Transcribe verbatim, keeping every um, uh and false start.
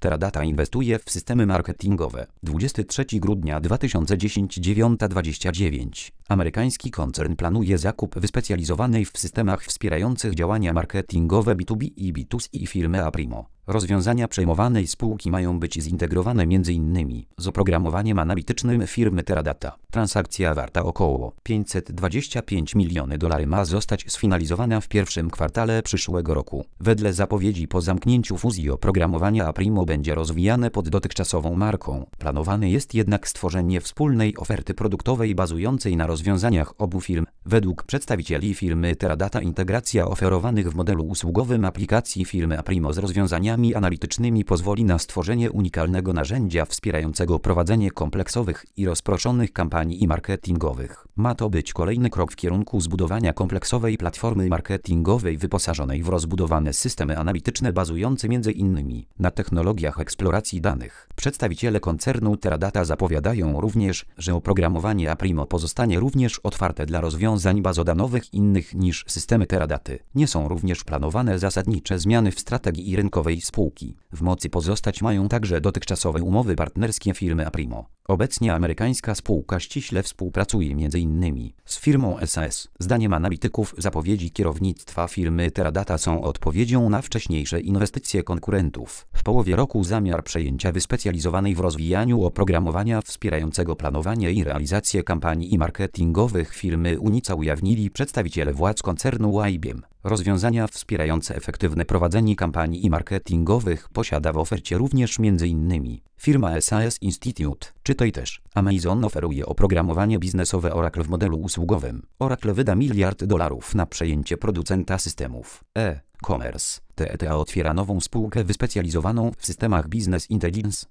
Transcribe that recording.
Teradata inwestuje w systemy marketingowe. dwudziestego trzeciego grudnia dwa tysiące dziesiątego dziewiąta dwadzieścia dziewięć. Amerykański koncern planuje zakup wyspecjalizowanej w systemach wspierających działania marketingowe B dwa B i B dwa C firmy Aprimo. Rozwiązania przejmowanej spółki mają być zintegrowane m.in. z oprogramowaniem analitycznym firmy Teradata. Transakcja warta około pięćset dwadzieścia pięć milionów dolarów ma zostać sfinalizowana w pierwszym kwartale przyszłego roku. Wedle zapowiedzi po zamknięciu fuzji oprogramowanie Aprimo będzie rozwijane pod dotychczasową marką. Planowane jest jednak stworzenie wspólnej oferty produktowej bazującej na rozwiązaniach obu firm. Według przedstawicieli firmy Teradata integracja oferowanych w modelu usługowym aplikacji firmy Aprimo z rozwiązaniami analitycznymi pozwoli na stworzenie unikalnego narzędzia wspierającego prowadzenie kompleksowych i rozproszonych kampanii marketingowych. Ma to być kolejny krok w kierunku zbudowania kompleksowej platformy marketingowej wyposażonej w rozbudowane systemy analityczne bazujące m.in. na technologiach eksploracji danych. Przedstawiciele koncernu Teradata zapowiadają również, że oprogramowanie Aprimo pozostanie również otwarte dla rozwiązań bazodanowych innych niż systemy Teradaty. Nie są również planowane zasadnicze zmiany w strategii rynkowej spółki. W mocy pozostać mają także dotychczasowe umowy partnerskie firmy Aprimo. Obecnie amerykańska spółka ściśle współpracuje m.in. z firmą S A S. Zdaniem analityków zapowiedzi kierownictwa firmy Teradata są odpowiedzią na wcześniejsze inwestycje konkurentów. W połowie roku zamiar przejęcia wyspecjalizowanej w rozwijaniu oprogramowania wspierającego planowanie i realizację kampanii marketingowych firmy Unica ujawnili przedstawiciele władz koncernu I B M. Rozwiązania wspierające efektywne prowadzenie kampanii marketingowych posiada w ofercie również m.in. firma S A S Institute. Czytaj też. Amazon oferuje oprogramowanie biznesowe Oracle w modelu usługowym. Oracle wyda miliard dolarów na przejęcie producenta systemów e-commerce. T E T A otwiera nową spółkę wyspecjalizowaną w systemach Business Intelligence.